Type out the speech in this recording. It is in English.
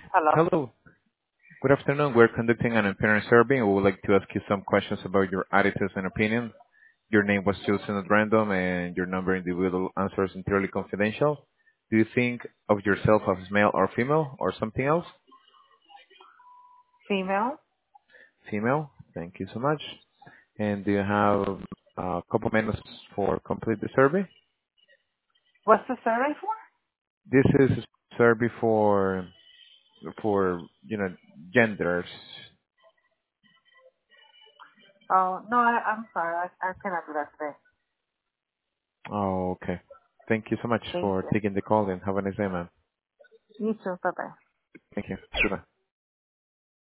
Hello. Hello. Good afternoon. We're conducting an appearance survey, and we would like to ask you some questions about your attitudes and opinions. Your name was chosen at random, and your number individual answers entirely confidential. Do you think of yourself as male or female, or something else? Female. Female. Thank you so much. And do you have a couple minutes for complete the survey? What's the survey for? This is a survey for genders. Oh, no, I'm sorry. I cannot do that today. Oh, okay. Thank you so much Thank for you. taking the call, and have a nice day, man. You too. Bye-bye. Thank you. Goodbye.